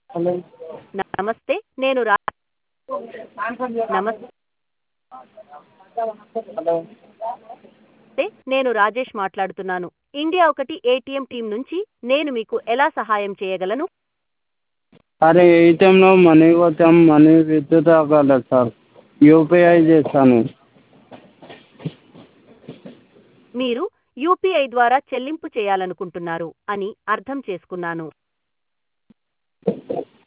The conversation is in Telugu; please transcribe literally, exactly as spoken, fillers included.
హలో నమస్తే నేను రా నమస్తే హలో నేను రాజేష్ మాట్లాడుతున్నాను. ఇండియా ఒకటి ఏటీఎం టీం నుంచి నేను మీకు ఎలా సహాయం చేయగలను? అరే ఏటీఎంలో మనీ కొట్టాం, మనీ విత్డ్రా కాలేదు సార్. యూపీఐ చేశాను. మీరు యూపీఐ ద్వారా చెల్లింపు చేయాలనుకుంటున్నారు అని అర్థం చేసుకున్నాను.